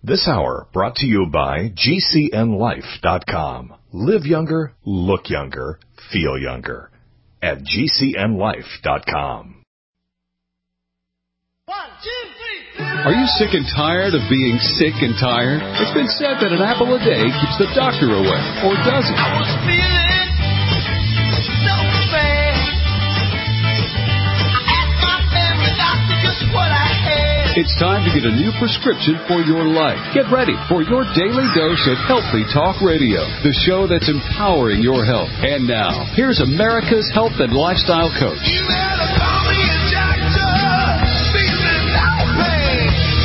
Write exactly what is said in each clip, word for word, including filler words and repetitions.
This hour brought to you by G C N life dot com. Live younger, look younger, feel younger at G C N life dot com. One, two, three. Are you sick and tired of being sick and tired? It's been said that an apple a day keeps the doctor away, or does it? I was feeling so bad. I asked my family doctor just what I had. It's time to get a new prescription for your life. Get ready for your daily dose of Healthy Talk Radio, the show that's empowering your health. And now, here's America's health and lifestyle coach. You better call me a doctor. Feeling no pain.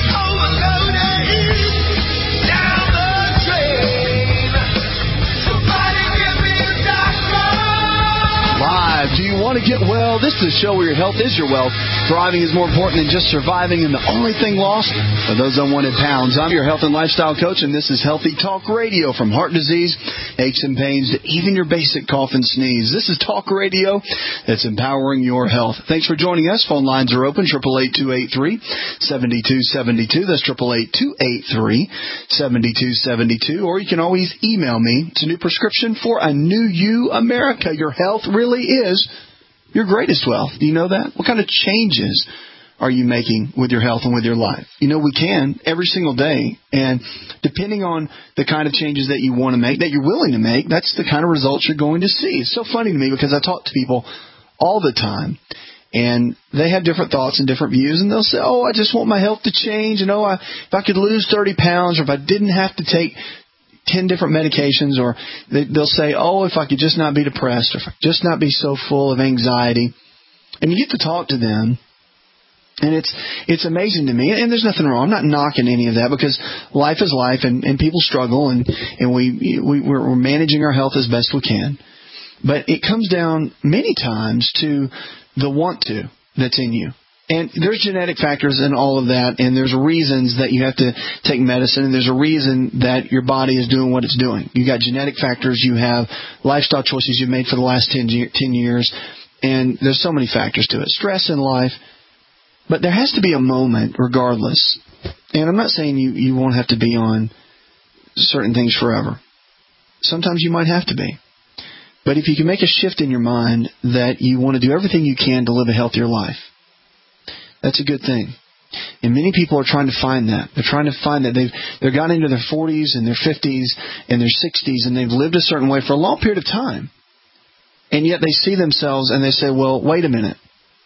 Overloaded. Down the drain. Somebody give me a doctor. Live. Do you want to get well? This is a show where your health is your wealth. Thriving is more important than just surviving, and the only thing lost are those unwanted pounds. I'm your health and lifestyle coach, and this is Healthy Talk Radio. From heart disease, aches and pains, to even your basic cough and sneeze. This is Talk Radio that's empowering your health. Thanks for joining us. Phone lines are open, eight eight eight, two eight three, seven two seven two. That's eight eight eight, two eight three, seven two seven two. Or you can always email me. It's a new prescription for a new you, America. Your health really is your greatest wealth. Do you know that? What kind of changes are you making with your health and with your life? You know, we can every single day. And depending on the kind of changes that you want to make, that you're willing to make, that's the kind of results you're going to see. It's so funny to me because I talk to people all the time. And they have different thoughts and different views. And they'll say, oh, I just want my health to change. And oh, I, if I could lose thirty pounds, or if I didn't have to take ten different medications, or they, they'll say, oh, if I could just not be depressed, or if I could just not be so full of anxiety. And you get to talk to them, and it's it's amazing to me. And there's nothing wrong. I'm not knocking any of that, because life is life, and, and people struggle, and, and we, we, we're managing our health as best we can. But it comes down many times to the want to that's in you. And there's genetic factors in all of that, and there's reasons that you have to take medicine, and there's a reason that your body is doing what it's doing. You got genetic factors, you have lifestyle choices you've made for the last ten years, and there's so many factors to it. Stress in life. But there has to be a moment, regardless. And I'm not saying you, you won't have to be on certain things forever. Sometimes you might have to be. But if you can make a shift in your mind that you want to do everything you can to live a healthier life, that's a good thing. And many people are trying to find that. They're trying to find that they've they've gotten into their forties and their fifties and their sixties, and they've lived a certain way for a long period of time. And yet they see themselves and they say, well, wait a minute.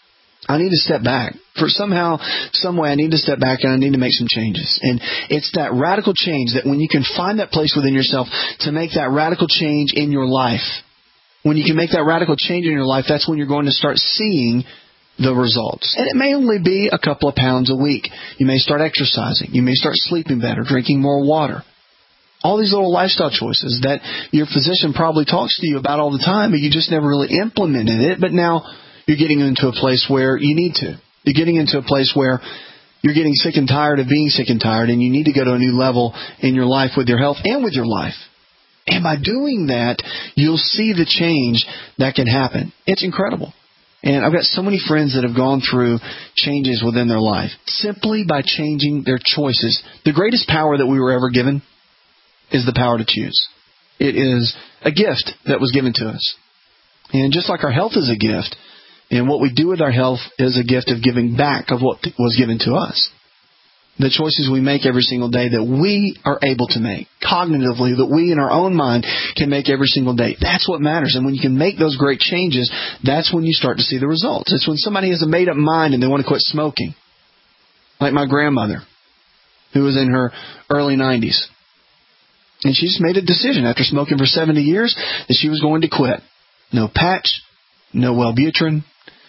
I need to step back. For somehow, some way, I need to step back and I need to make some changes. And it's that radical change that when you can find that place within yourself to make that radical change in your life, when you can make that radical change in your life, that's when you're going to start seeing the results. And it may only be a couple of pounds a week. You may start exercising. You may start sleeping better, drinking more water. All these little lifestyle choices that your physician probably talks to you about all the time, but you just never really implemented it. But now you're getting into a place where you need to. You're getting into a place where you're getting sick and tired of being sick and tired, and you need to go to a new level in your life with your health and with your life. And by doing that, you'll see the change that can happen. It's incredible. And I've got so many friends that have gone through changes within their life simply by changing their choices. The greatest power that we were ever given is the power to choose. It is a gift that was given to us. And just like our health is a gift, and what we do with our health is a gift of giving back of what was given to us. The choices we make every single day that we are able to make, cognitively, that we in our own mind can make every single day. That's what matters. And when you can make those great changes, that's when you start to see the results. It's when somebody has a made-up mind and they want to quit smoking. Like my grandmother, who was in her early nineties. And she just made a decision after smoking for seventy years that she was going to quit. No patch, no Wellbutrin,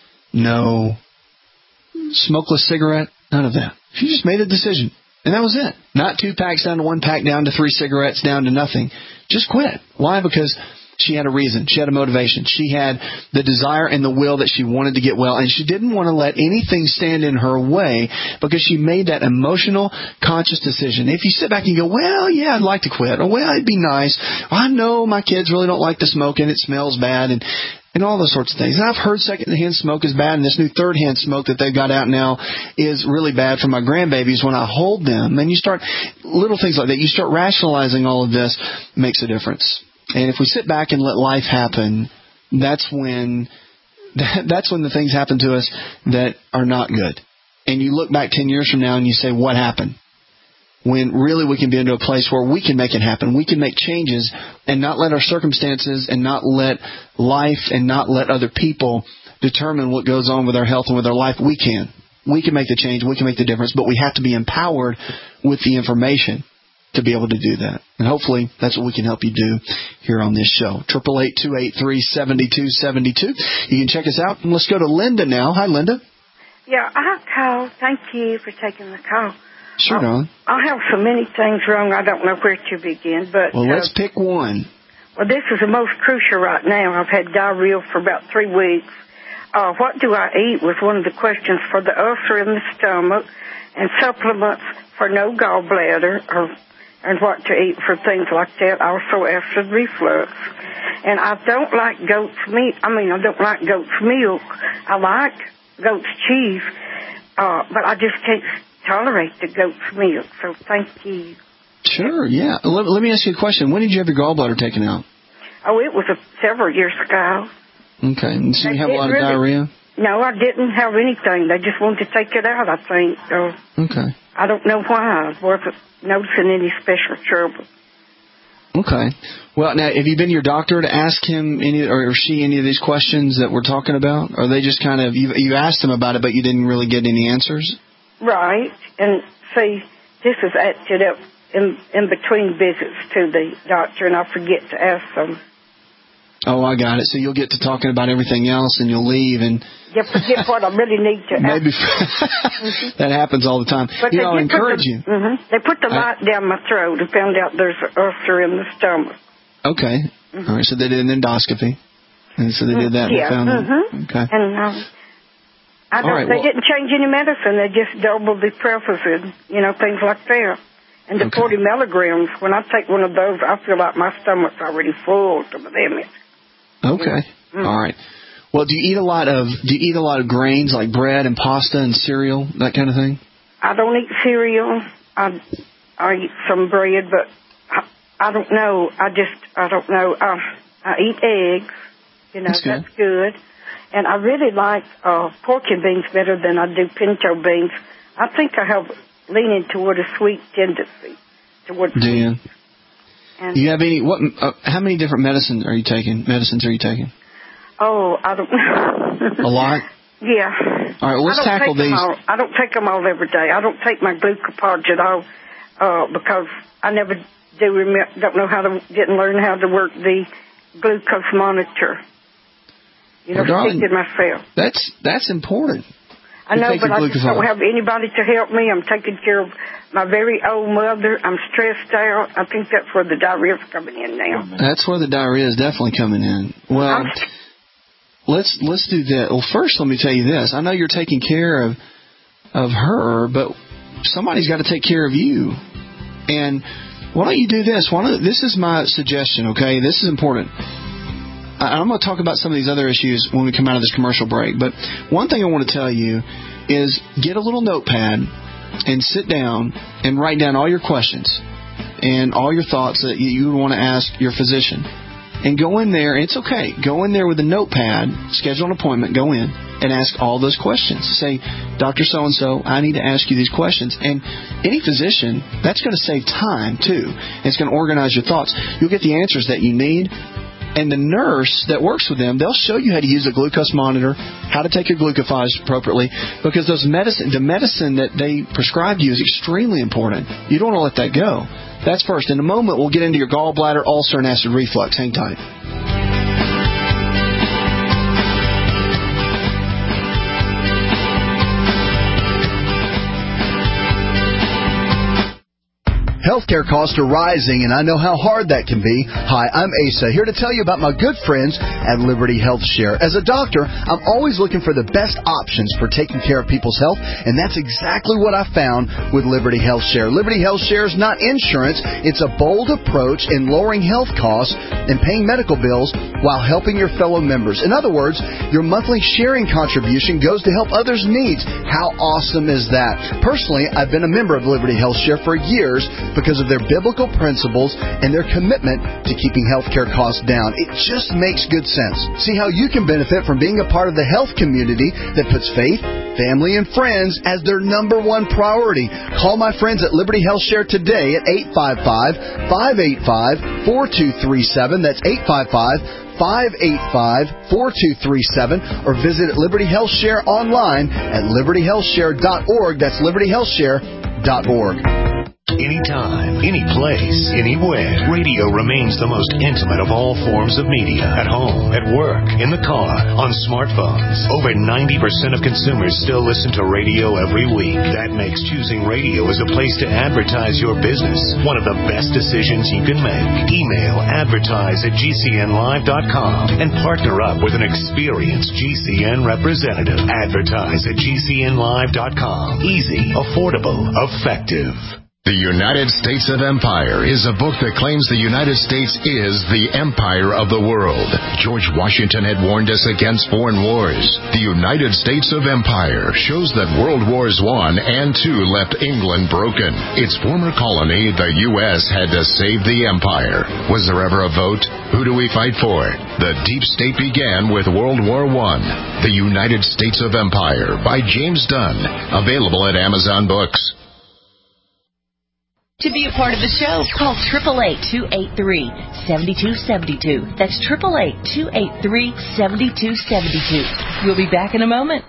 no smokeless cigarette, none of that. She just made a decision, and that was it. Not two packs down to one pack, down to three cigarettes, down to nothing. Just quit. Why? Because she had a reason. She had a motivation. She had the desire and the will that she wanted to get well, and she didn't want to let anything stand in her way because she made that emotional, conscious decision. If you sit back and go, well, yeah, I'd like to quit, or well, it'd be nice. I know my kids really don't like the smoking. It smells bad, and and all those sorts of things. And I've heard secondhand smoke is bad, and this new third-hand smoke that they've got out now is really bad for my grandbabies when I hold them. And you start, little things like that, you start rationalizing all of this, makes a difference. And if we sit back and let life happen, that's when, that's when the things happen to us that are not good. And you look back ten years from now and you say, what happened? When really we can be into a place where we can make it happen. We can make changes and not let our circumstances and not let life and not let other people determine what goes on with our health and with our life. We can. We can make the change. We can make the difference. But we have to be empowered with the information to be able to do that. And hopefully that's what we can help you do here on this show. eight eight eight, two eight three, seven two seven two. You can check us out. And let's go to Linda now. Hi, Linda. Yeah, I called. Thank you for taking the call. Sure, darling. I have so many things wrong, I don't know where to begin. But Well, let's uh, pick one. Well, this is the most crucial right now. I've had diarrhea for about three weeks. Uh, what do I eat was one of the questions for the ulcer in the stomach, and supplements for no gallbladder, or, and what to eat for things like that, also acid reflux. And I don't like goat's meat. I mean, I don't like goat's milk. I like goat's cheese, uh, but I just can't tolerate the goat's milk, so thank you. Sure, yeah. Let, let me ask you a question. When did you have your gallbladder taken out? Oh, it was a, several years ago. Okay. And so you have a lot of really, diarrhea? No, I didn't have anything. They just wanted to take it out, I think. So okay. I don't know why. I wasn't noticing any special trouble. Okay. Well, now, have you been to your doctor to ask him any or she any of these questions that we're talking about? Or are they just kind of, you you asked them about it, but you didn't really get any answers? Right. And see, this is acted up in, in between visits to the doctor, and I forget to ask them. Oh, I got it. So you'll get to talking about everything else, and you'll leave, and you forget what I really need to maybe ask. That happens all the time. But you know, I encourage the, you. Mm-hmm. They put the light I, down my throat and found out there's an ulcer in the stomach. Okay. Mm-hmm. All right. So they did an endoscopy, and so they did that. Yeah. And found mm-hmm. it. Okay. And um, I don't. Right, they well, didn't change any medicine. They just doubled the Prevacid, you know, things like that. And the okay. forty milligrams. When I take one of those, I feel like my stomach's already full to the limit. Okay. Mm. All right. Well, do you eat a lot of do you eat a lot of grains like bread and pasta and cereal, that kind of thing? I don't eat cereal. I I eat some bread, but I, I don't know. I just I don't know. Uh, I eat eggs. You know, that's good. That's good. And I really like uh, pork and beans better than I do pinto beans. I think I have leaning toward a sweet tendency. Toward do you? And do you have any? What? Uh, how many different medicines are you taking? Medicines are you taking? Oh, I don't know. A lot? Yeah. All right, well, let's tackle these. All, I don't take them all every day. I don't take my glucophage at all uh, because I never do remember, don't know how to, didn't learn how to work the glucose monitor. You know, well, stick it myself. That's, that's important. I know, but I just don't have anybody to help me. I'm taking care of my very old mother. I'm stressed out. I think that's where the diarrhea is coming in now. That's where the diarrhea is definitely coming in. Well, I'm Let's let's do that. Well, first, let me tell you this. I know you're taking care of of her, but somebody's got to take care of you. And why don't you do this? Why don't, this is my suggestion, okay? This is important. I, I'm going to talk about some of these other issues when we come out of this commercial break. But one thing I want to tell you is get a little notepad and sit down and write down all your questions and all your thoughts that you would want to ask your physician. And go in there, it's okay, go in there with a notepad, schedule an appointment, go in, and ask all those questions. Say, Doctor So-and-so, I need to ask you these questions. And any physician, that's going to save time, too. It's going to organize your thoughts. You'll get the answers that you need. And the nurse that works with them, they'll show you how to use a glucose monitor, how to take your glucophage appropriately, because those medicine, the medicine that they prescribe you is extremely important. You don't want to let that go. That's first. In a moment, we'll get into your gallbladder, ulcer, and acid reflux. Hang tight. Healthcare costs are rising, and I know how hard that can be. Hi, I'm Asa, here to tell you about my good friends at Liberty Health Share. As a doctor, I'm always looking for the best options for taking care of people's health, and that's exactly what I found with Liberty Health Share. Liberty Health Share is not insurance. It's a bold approach in lowering health costs and paying medical bills while helping your fellow members. In other words, your monthly sharing contribution goes to help others' needs. How awesome is that? Personally, I've been a member of Liberty Health Share for years because of their biblical principles and their commitment to keeping healthcare costs down. It just makes good sense. See how you can benefit from being a part of the health community that puts faith, family, and friends as their number one priority. Call my friends at Liberty Health Share today at eight five five, five eight five, four two three seven. That's eight five five, five eight five, four two three seven, or visit Liberty Health Share online at liberty health share dot org. That's liberty health share dot org. Anytime, any place, anywhere, radio remains the most intimate of all forms of media. At home, at work, in the car, on smartphones. Over ninety percent of consumers still listen to radio every week. That makes choosing radio as a place to advertise your business one of the best decisions you can make. Email advertise at G C N live dot com and partner up with an experienced G C N representative. Advertise at G C N live dot com. Easy, affordable, effective. The United States of Empire is a book that claims the United States is the empire of the world. George Washington had warned us against foreign wars. The United States of Empire shows that World Wars One and Two left England broken. Its former colony, the U S, had to save the empire. Was there ever a vote? Who do we fight for? The deep state began with World War One. The United States of Empire by James Dunn. Available at Amazon Books. To be a part of the show, call eight eight eight, two eight three, seven two seven two. That's eight eight eight, two eight three, seven two seven two. We'll be back in a moment.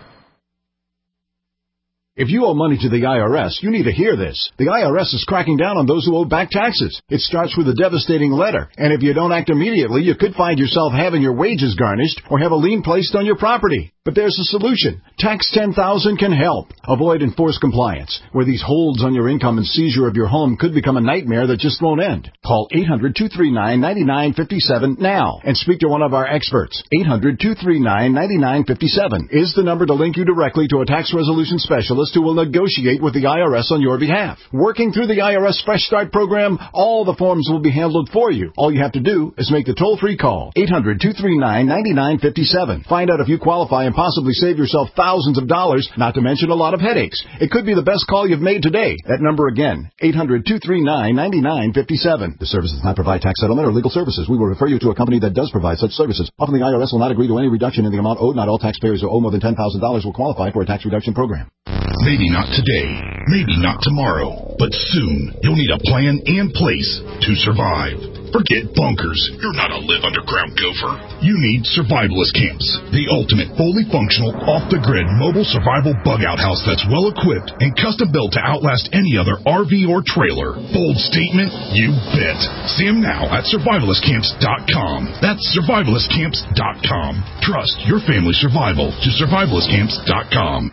If you owe money to the I R S, you need to hear this. The I R S is cracking down on those who owe back taxes. It starts with a devastating letter, and if you don't act immediately, you could find yourself having your wages garnished or have a lien placed on your property. But there's a solution. Tax ten thousand can help. Avoid enforced compliance, where these holds on your income and seizure of your home could become a nightmare that just won't end. Call eight hundred, two three nine, nine nine five seven now and speak to one of our experts. eight hundred, two three nine, nine nine five seven is the number to link you directly to a tax resolution specialist who will negotiate with the I R S on your behalf. Working through the I R S Fresh Start program, all the forms will be handled for you. All you have to do is make the toll-free call. eight hundred, two three nine, nine nine five seven. Find out if you qualify and possibly save yourself thousands of dollars, not to mention a lot of headaches. It could be the best call you've made today. That number again, eight hundred, two three nine, nine nine five seven. The service does not provide tax settlement or legal services. We will refer you to a company that does provide such services. Often the I R S will not agree to any reduction in the amount owed. Not all taxpayers who owe more than ten thousand dollars will qualify for a tax reduction program. Maybe not today, maybe not tomorrow, but soon you'll need a plan and place to survive. Forget bunkers. You're not a live underground gopher. You need survivalist camps, the ultimate fully functional, off-the-grid mobile survival bug-out house that's well-equipped and custom-built to outlast any other R V or trailer. Bold statement? You bet. See them now at survivalist camps dot com. That's survivalist camps dot com. Trust your family's survival to survivalist camps dot com.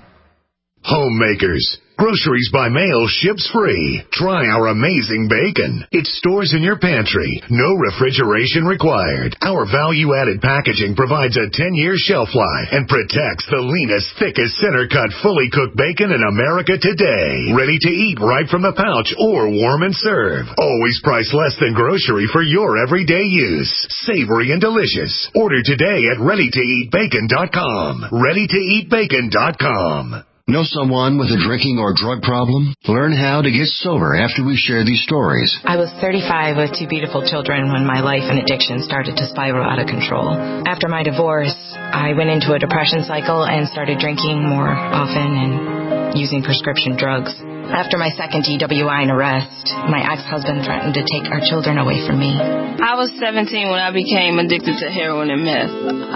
Homemakers. Groceries by mail ships free. Try our amazing bacon. It stores in your pantry. No refrigeration required. Our value-added packaging provides a ten-year shelf life and protects the leanest, thickest, center-cut, fully cooked bacon in America today. Ready to eat right from the pouch or warm and serve. Always priced less than grocery for your everyday use. Savory and delicious. Order today at ready to eat bacon dot com. ready to eat bacon dot com. Know someone with a drinking or drug problem? Learn how to get sober after we share these stories. I was thirty-five with two beautiful children when my life and addiction started to spiral out of control. After my divorce, I went into a depression cycle and started drinking more often and using prescription drugs. After my second D W I and arrest, my ex-husband threatened to take our children away from me. I was seventeen when I became addicted to heroin and meth.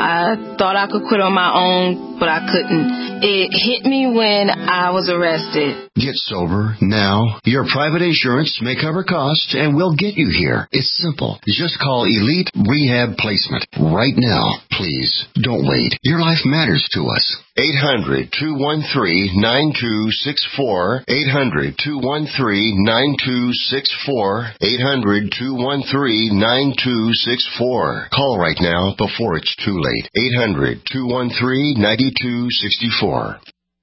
I thought I could quit on my own, but I couldn't. It hit me when I was arrested. Get sober now. Your private insurance may cover costs and we'll get you here. It's simple. Just call Elite Rehab Placement right now. Please, don't wait. Your life matters to us. eight hundred, two one three, nine two six four. eight hundred, two one three, nine two six four. eight hundred, two one three, nine two six four. Call right now before it's too late. eight hundred, two one three, nine two six four.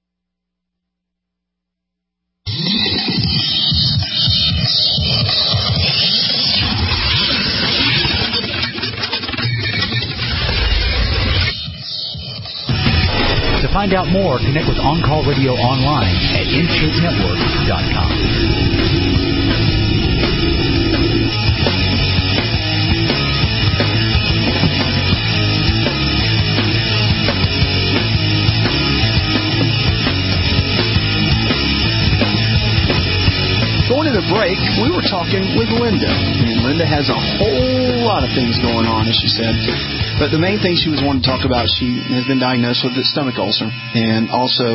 To find out more, connect with On Call Radio online at inshoot network dot com. Going to the break, we were talking with Linda. And Linda has a whole lot of things going on, as she said. But the main thing she was wanting to talk about, she has been diagnosed with a stomach ulcer and also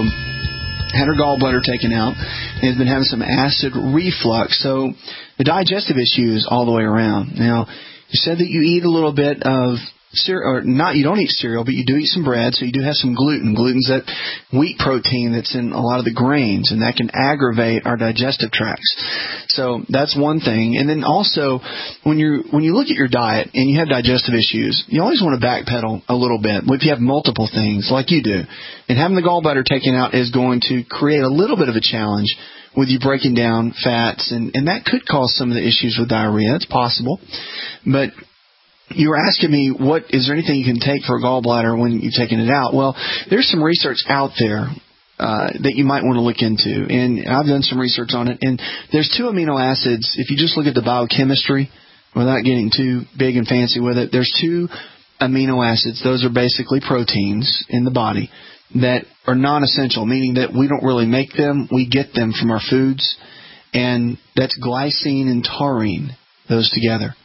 had her gallbladder taken out and has been having some acid reflux. So the digestive issues all the way around. Now, you said that you eat a little bit of cereal, or not, you don't eat cereal, but you do eat some bread, so you do have some gluten. Gluten's that wheat protein that's in a lot of the grains, and that can aggravate our digestive tracts. So that's one thing. And then also, when you when you look at your diet and you have digestive issues, you always want to backpedal a little bit. If you have multiple things, like you do, and having the gallbladder taken out is going to create a little bit of a challenge with you breaking down fats, and, and that could cause some of the issues with diarrhea. It's possible. But you were asking me, what is there anything you can take for a gallbladder when you've taken it out? Well, there's some research out there uh, that you might want to look into, and I've done some research on it. And there's two amino acids. If you just look at the biochemistry, without getting too big and fancy with it, there's two amino acids. Those are basically proteins in the body that are non-essential, meaning that we don't really make them. We get them from our foods, and that's glycine and taurine, those together.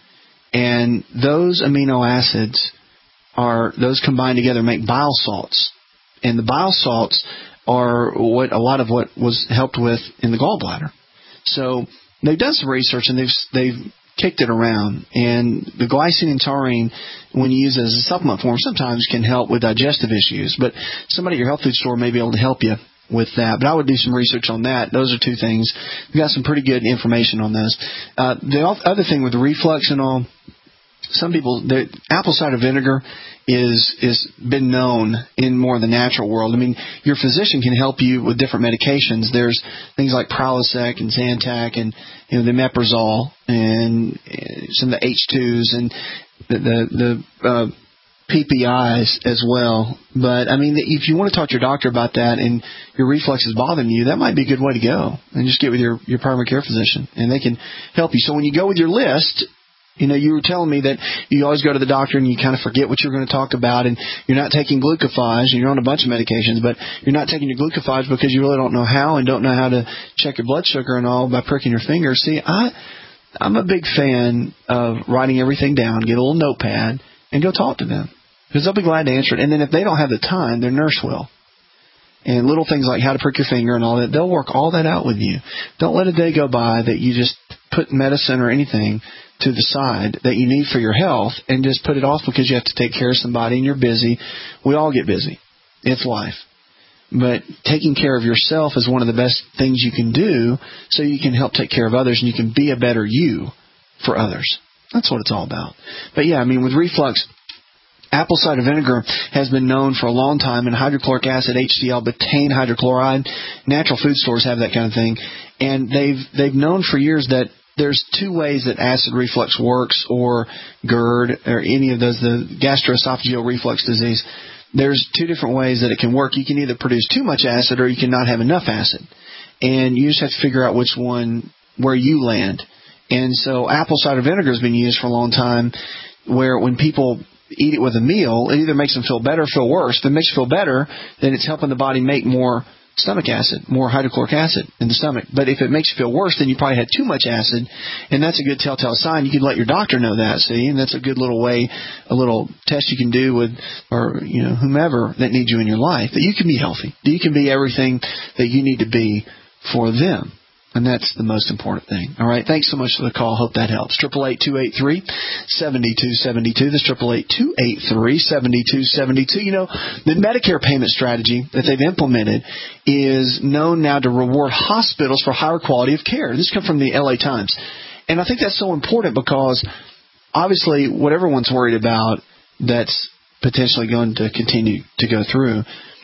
And those amino acids are, those combined together make bile salts. And the bile salts are what a lot of what was helped with in the gallbladder. So they've done some research and they've they've kicked it around. And the glycine and taurine, when you use it as a supplement form, sometimes can help with digestive issues. But somebody at your health food store may be able to help you with that. But I would do some research on that. Those are two things. We've got some pretty good information on those. Uh, the other thing with the reflux and all, some people, the apple cider vinegar is is been known in more of the natural world. I mean, your physician can help you with different medications. There's things like Prilosec and Zantac and, you know, the Meprazole and some of the H twos and the the, the uh, P P Is as well. But, I mean, if you want to talk to your doctor about that and your reflux is bothering you, that might be a good way to go. And just get with your, your primary care physician, and they can help you. So when you go with your list, you know, you were telling me that you always go to the doctor and you kind of forget what you're going to talk about, and you're not taking glucophage, and you're on a bunch of medications, but you're not taking your glucophage because you really don't know how and don't know how to check your blood sugar and all by pricking your finger. See, I, I'm a big fan of writing everything down, get a little notepad, and go talk to them, because they'll be glad to answer it. And then if they don't have the time, their nurse will. And little things like how to prick your finger and all that, they'll work all that out with you. Don't let a day go by that you just put medicine or anything to the side that you need for your health and just put it off because you have to take care of somebody and you're busy. We all get busy. It's life. But taking care of yourself is one of the best things you can do so you can help take care of others and you can be a better you for others. That's what it's all about. But yeah, I mean, with reflux, apple cider vinegar has been known for a long time, and hydrochloric acid, H C L, betaine hydrochloride, natural food stores have that kind of thing. And they've they've known for years that there's two ways that acid reflux works, or GERD, or any of those, the gastroesophageal reflux disease. There's two different ways that it can work. You can either produce too much acid or you can not have enough acid. And you just have to figure out which one, where you land. And so apple cider vinegar has been used for a long time, where when people eat it with a meal, it either makes them feel better or feel worse. If it makes you feel better, then it's helping the body make more stomach acid, more hydrochloric acid in the stomach. But if it makes you feel worse, then you probably had too much acid, and that's a good telltale sign. You can let your doctor know that, see, and that's a good little way, a little test you can do with, or, you know, whomever that needs you in your life, that you can be healthy, that you can be everything that you need to be for them. And that's the most important thing. All right. Thanks so much for the call. Hope that helps. Triple eight two eight three seven two seven two. That's triple eight two eight three seven two seven two. You know, the Medicare payment strategy that they've implemented is known now to reward hospitals for higher quality of care. This comes from the L A Times. And I think that's so important because obviously what everyone's worried about that's potentially going to continue to go through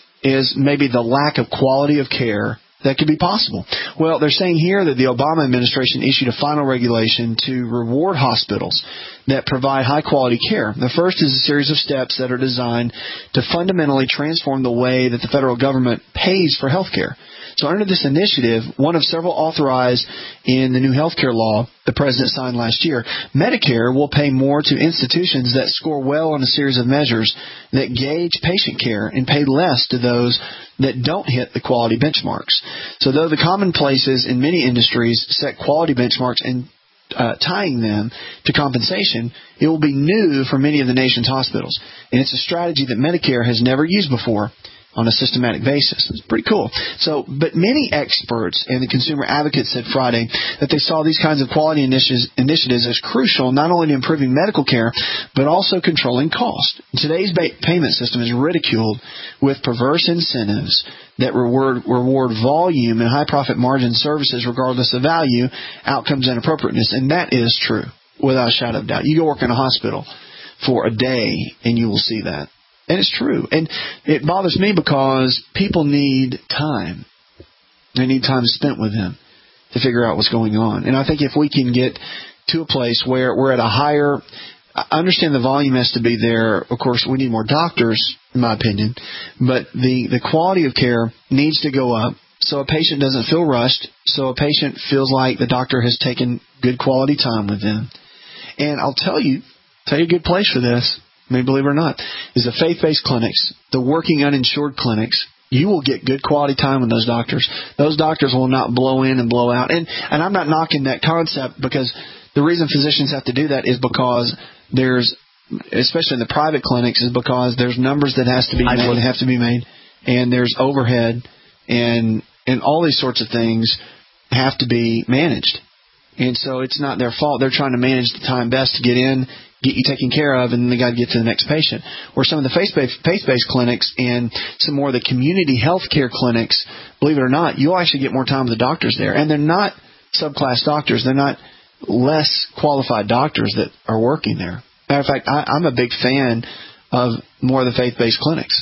is maybe the lack of quality of care that could be possible. Well, they're saying here that the Obama administration issued a final regulation to reward hospitals that provide high-quality care. The first is a series of steps that are designed to fundamentally transform the way that the federal government pays for health care. So under this initiative, one of several authorized in the new health care law the President signed last year, Medicare will pay more to institutions that score well on a series of measures that gauge patient care and pay less to those that don't hit the quality benchmarks. So though the commonplaces in many industries set quality benchmarks and uh, tying them to compensation, it will be new for many of the nation's hospitals. And it's a strategy that Medicare has never used before on a systematic basis. It's pretty cool. So, but many experts and the consumer advocates said Friday that they saw these kinds of quality initiatives, initiatives as crucial not only to improving medical care, but also controlling cost. Today's ba- payment system is ridiculed with perverse incentives that reward, reward volume and high profit margin services regardless of value, outcomes, and appropriateness. And that is true, without a shadow of doubt. You go work in a hospital for a day and you will see that. And it's true. And it bothers me because people need time. They need time spent with them to figure out what's going on. And I think if we can get to a place where we're at a higher, I understand the volume has to be there. Of course, we need more doctors, in my opinion. But the, the quality of care needs to go up so a patient doesn't feel rushed, so a patient feels like the doctor has taken good quality time with them. And I'll tell you, tell you a good place for this. May believe it or not, is the faith-based clinics, the working uninsured clinics. You will get good quality time with those doctors. Those doctors will not blow in and blow out. And and I'm not knocking that concept because the reason physicians have to do that is because there's, especially in the private clinics, is because there's numbers that has to be made, that have to be made, and there's overhead, and and all these sorts of things have to be managed. And so it's not their fault. They're trying to manage the time best to get in, get you taken care of, and then they got to get to the next patient. Where some of the faith-based, faith-based clinics and some more of the community health care clinics, believe it or not, you'll actually get more time with the doctors there. And they're not subclass doctors. They're not less qualified doctors that are working there. Matter of fact, I, I'm a big fan of more of the faith-based clinics.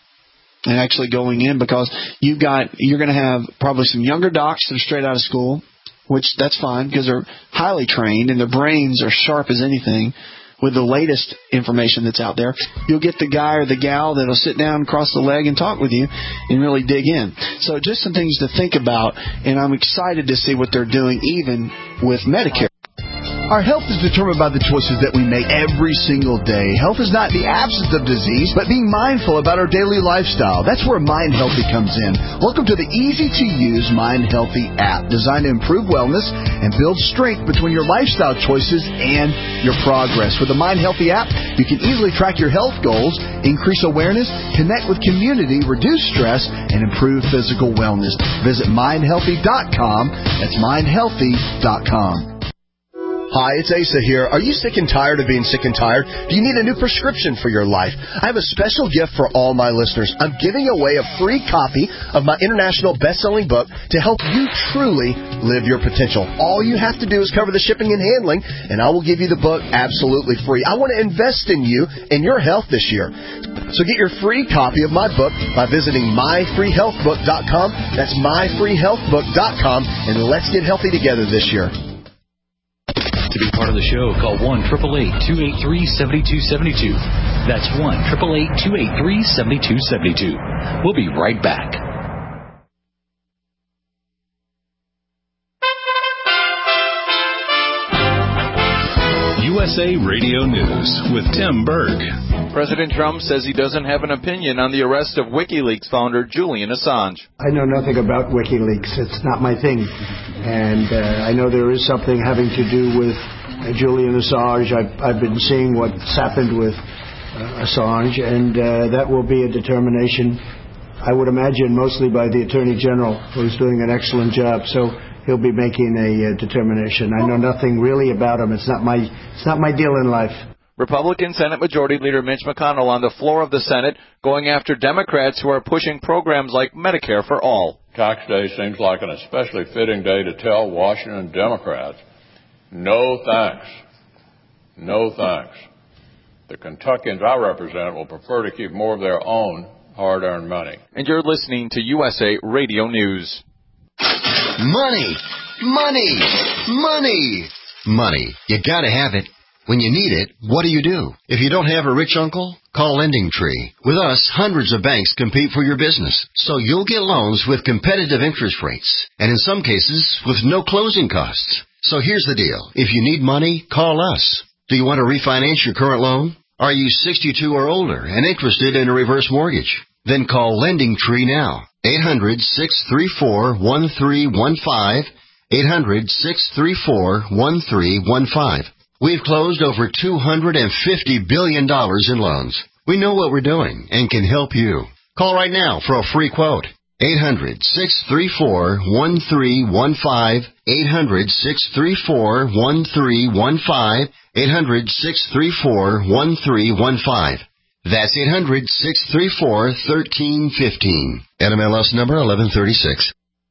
And actually going in because you've got, you're going to have probably some younger docs that are straight out of school, which that's fine because they're highly trained and their brains are sharp as anything with the latest information that's out there. You'll get the guy or the gal that'll sit down, cross the leg, and talk with you and really dig in. So just some things to think about, and I'm excited to see what they're doing even with Medicare. Our health is determined by the choices that we make every single day. Health is not the absence of disease, but being mindful about our daily lifestyle. That's where Mind Healthy comes in. Welcome to the easy-to-use Mind Healthy app, designed to improve wellness and build strength between your lifestyle choices and your progress. With the Mind Healthy app, you can easily track your health goals, increase awareness, connect with community, reduce stress, and improve physical wellness. Visit mind healthy dot com. That's mind healthy dot com. Hi, it's Asa here. Are you sick and tired of being sick and tired? Do you need a new prescription for your life? I have a special gift for all my listeners. I'm giving away a free copy of my international best-selling book to help you truly live your potential. All you have to do is cover the shipping and handling, and I will give you the book absolutely free. I want to invest in you and your health this year. So get your free copy of my book by visiting my free health book dot com. That's my free health book dot com, and let's get healthy together this year. To be part of the show, call one eight eight eight, two eight three, seven two seven two. That's one eight eight eight, two eight three, seven two seven two. We'll be right back. U S A Radio News with Tim Berg. President Trump says he doesn't have an opinion on the arrest of WikiLeaks founder Julian Assange. I know nothing about WikiLeaks. It's not my thing. And uh, I know there is something having to do with uh, Julian Assange. I've, I've been seeing what's happened with uh, Assange, and uh, that will be a determination I would imagine, mostly by the Attorney General, who's doing an excellent job. So he'll be making a uh, determination. I know nothing really about him. It's not my it's not my deal in life. Republican Senate Majority Leader Mitch McConnell on the floor of the Senate going after Democrats who are pushing programs like Medicare for All. Tax Day seems like an especially fitting day to tell Washington Democrats, no thanks. No thanks. The Kentuckians I represent will prefer to keep more of their own hard-earned money. And you're listening to U S A Radio News. Money, money, money, money. You gotta have it. When you need it, what do you do? If you don't have a rich uncle, call Lending Tree. With us, hundreds of banks compete for your business, so you'll get loans with competitive interest rates, and in some cases, with no closing costs. So here's the deal. If you need money, call us. Do you want to refinance your current loan? Are you sixty-two or older and interested in a reverse mortgage? Then call Lending Tree now. eight hundred, six three four, one three one five. eight hundred, six three four, one three one five. We've closed over two hundred fifty billion dollars in loans. We know what we're doing and can help you. Call right now for a free quote. eight hundred, six three four, one three one five. eight hundred, six three four, one three one five. eight hundred, six three four, one three one five. That's eight hundred, six three four, one three one five. N M L S number eleven thirty-six.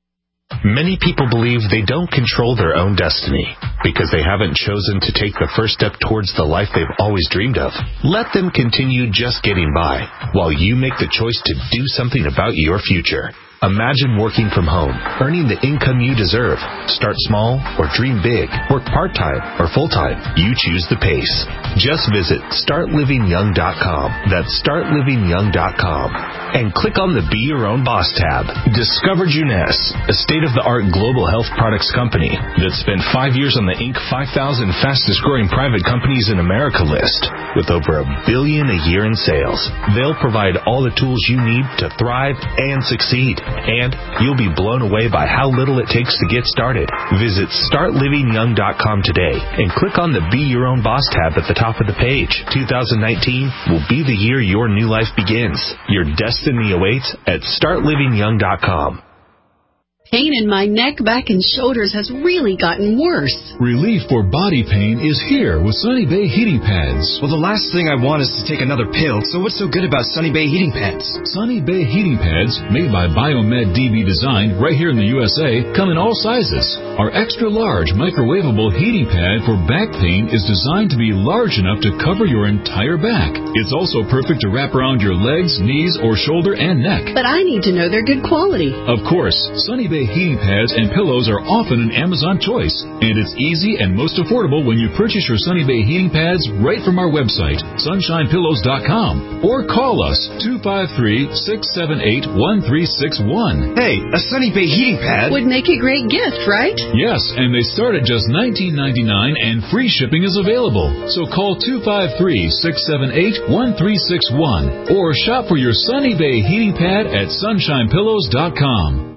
Many people believe they don't control their own destiny because they haven't chosen to take the first step towards the life they've always dreamed of. Let them continue just getting by while you make the choice to do something about your future. Imagine working from home, earning the income you deserve. Start small or dream big. Work part-time or full-time. You choose the pace. Just visit start living young dot com. That's start living young dot com. And click on the Be Your Own Boss tab. Discover Juness, a state-of-the-art global health products company that spent five years on the Inc five thousand fastest-growing private companies in America list with over a billion a year in sales. They'll provide all the tools you need to thrive and succeed. And you'll be blown away by how little it takes to get started. Visit start living young dot com today and click on the Be Your Own Boss tab at the top of the page. two thousand nineteen will be the year your new life begins. Your destiny awaits at start living young dot com. Pain in my neck, back, and shoulders has really gotten worse. Relief for body pain is here with Sunny Bay Heating Pads. Well, the last thing I want is to take another pill, so what's so good about Sunny Bay Heating Pads? Sunny Bay Heating Pads, made by Biomed D B Design right here in the U S A, come in all sizes. Our extra-large microwavable heating pad for back pain is designed to be large enough to cover your entire back. It's also perfect to wrap around your legs, knees, or shoulder and neck. But I need to know they're good quality. Of course, Sunny Bay Heating Pads and pillows are often an Amazon choice, and it's easy and most affordable when you purchase your Sunny Bay Heating Pads right from our website, sunshine pillows dot com, or call us two five three, six seven eight, one three six one. Hey, a Sunny Bay Heating Pad would make a great gift, right? Yes, and they start at just nineteen ninety-nine, and free shipping is available. So call two five three, six seven eight, one three six one or shop for your Sunny Bay Heating Pad at sunshine pillows dot com.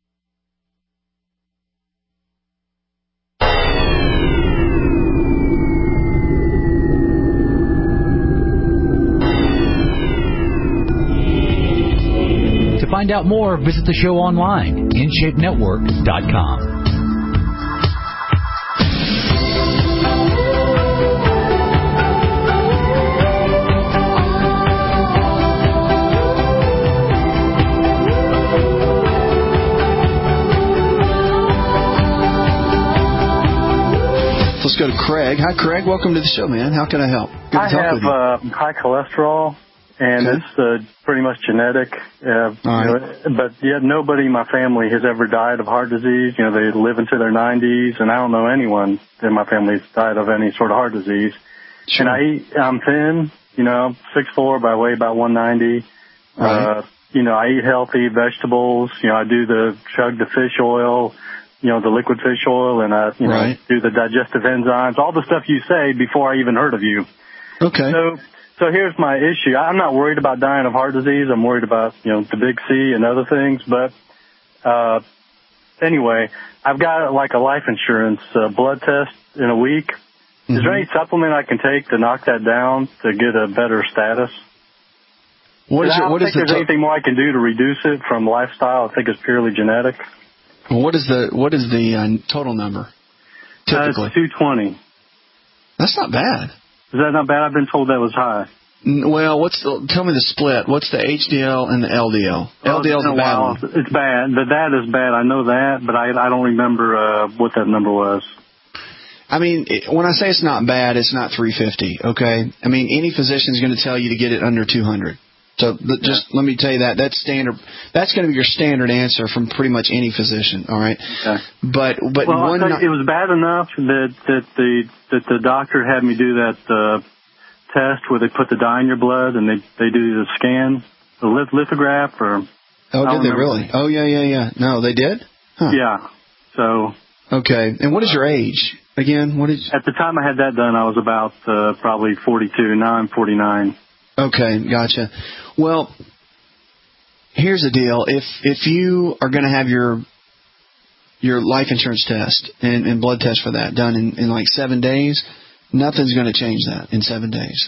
To find out more, visit the show online, in shape network dot com. Let's go to Craig. Hi, Craig. Welcome to the show, man. How can I help? Good I to talk have with you. uh, high cholesterol, and Okay. it's uh, pretty much genetic. Uh, All right. you know, but yet nobody in my family has ever died of heart disease. You know, they live into their nineties, and I don't know anyone in my family that's died of any sort of heart disease. Sure. And I eat, I'm thin, you know, six foot four, but I weigh about one ninety. Right. Uh, you know, I eat healthy vegetables. You know, I do the chug the fish oil, you know, the liquid fish oil, and I, you know, Right. do the digestive enzymes, all the stuff you say before I even heard of you. Okay. So, so here's my issue. I'm not worried about dying of heart disease. I'm worried about, you know, the big C and other things. But, uh, anyway, I've got like a life insurance uh, blood test in a week. Is there any supplement I can take to knock that down to get a better status? What is I your, don't what think is the there's to- anything more I can do to reduce it from lifestyle. I think it's purely genetic. what is the what is the uh, total number? Typically, uh, it's two twenty. That's not bad. Is that not bad? I've been told that was high. Well, what's the, tell me the split. What's the H D L and the L D L? Well, L D L is the bad one. It's bad. The that is bad. I know that, but I I don't remember uh, what that number was. I mean, it, when I say it's not bad, it's not three fifty. Okay. I mean, any physician is going to tell you to get it under two hundred. So the, yeah. just let me tell you that that's standard. That's going to be your standard answer from pretty much any physician. All right. Okay. But but well, one I'll tell you, it was bad enough that that the that the doctor had me do that uh, test where they put the dye in your blood and they they do the scan, the lithograph, or oh, did they really? Oh yeah yeah yeah. No, they did. Huh. Yeah. So. Okay. And what is your age again? What is? At the time I had that done, I was about uh, probably forty-two. Now I'm forty-nine. Okay, gotcha. Well, here's the deal. If if you are going to have your your life insurance test and, and blood test for that done in, in like seven days, nothing's going to change that in seven days.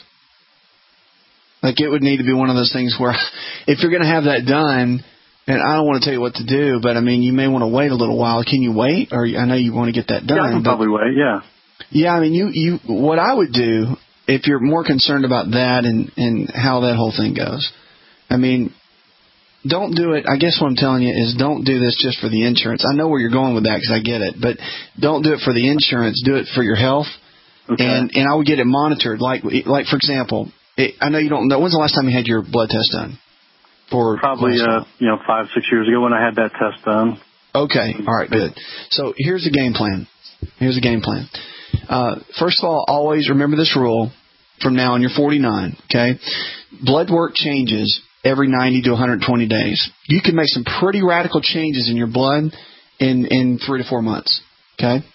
Like it would need to be one of those things where if you're going to have that done, and I don't want to tell you what to do, but I mean, you may want to wait a little while. Can you wait? Or I know you want to get that done. Yeah, I can probably wait, yeah. Yeah, I mean, you, you, what I would do, if you're more concerned about that and, and how that whole thing goes, I mean, don't do it. I guess what I'm telling you is don't do this just for the insurance. I know where you're going with that because I get it, but don't do it for the insurance. Do it for your health. Okay. And, and I would get it monitored. Like, like for example, it, I know you don't know. When's the last time you had your blood test done? For Probably, uh, you know, five, six years ago when I had that test done. Okay. All right, good. So here's the game plan. Here's the game plan. Uh, first of all, always remember this rule from now on. You're forty-nine, okay? Blood work changes every ninety to one hundred twenty days. You can make some pretty radical changes in your blood in, in three to four months, okay?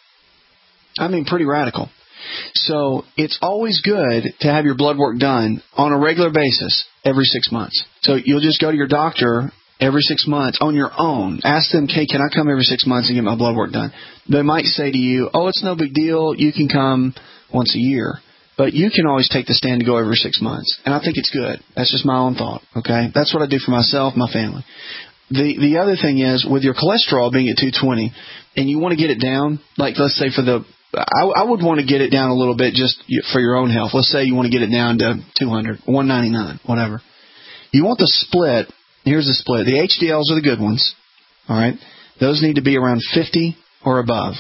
I mean, pretty radical. So it's always good to have your blood work done on a regular basis every six months. So you'll just go to your doctor every six months on your own. Ask them, okay, can I come every six months and get my blood work done? They might say to you, oh, it's no big deal. You can come once a year. But you can always take the stand to go every six months. And I think it's good. That's just my own thought, okay? That's what I do for myself, my family. The the other thing is, with your cholesterol being at two twenty, and you want to get it down, like let's say for the, I, I would want to get it down a little bit just for your own health. Let's say you want to get it down to two hundred, one ninety-nine, whatever. You want the split. Here's the split. The H D Ls are the good ones, all right? Those need to be around fifty or above.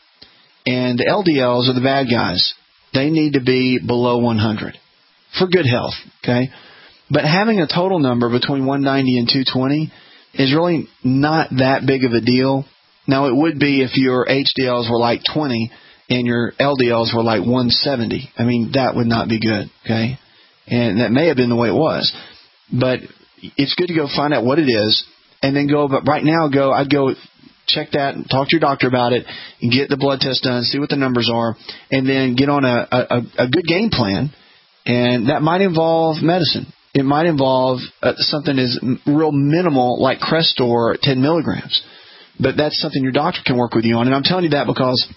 And the L D Ls are the bad guys. They need to be below one hundred for good health, okay? But having a total number between one ninety and two twenty is really not that big of a deal. Now, it would be if your H D Ls were like twenty and your L D Ls were like one seventy. I mean, that would not be good, okay? And that may have been the way it was. But it's good to go find out what it is and then go, but right now, go, I'd go check that, talk to your doctor about it, and get the blood test done, see what the numbers are, and then get on a, a, a good game plan. And that might involve medicine. It might involve uh, something as real minimal like Crestor, ten milligrams. But that's something your doctor can work with you on. And I'm telling you that because